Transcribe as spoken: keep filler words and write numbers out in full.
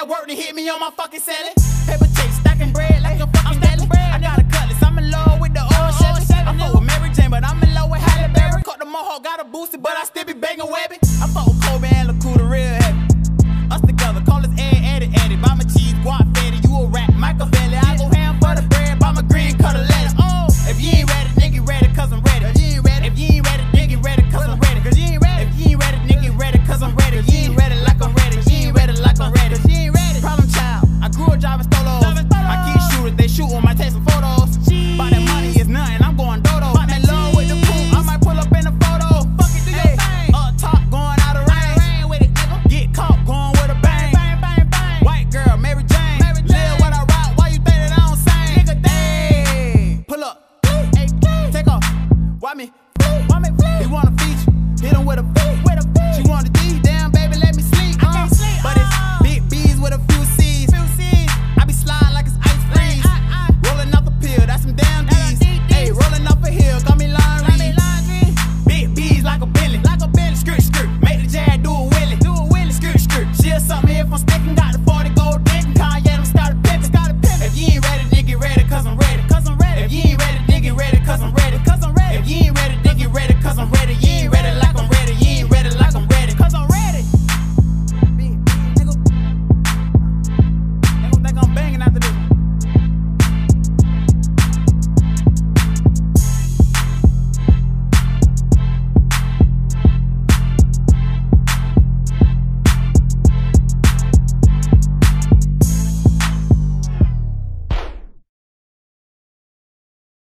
work to hit me on my fucking salad. Paper chase, stacking bread like a fucking deli. I got a cutlass, I'm in love with the old Chevy. I fuck with Mary Jane, but I'm in love with Halle Berry. Cut the mohawk, got a boosted, but I still be banging Webby. I fuck with Kobe and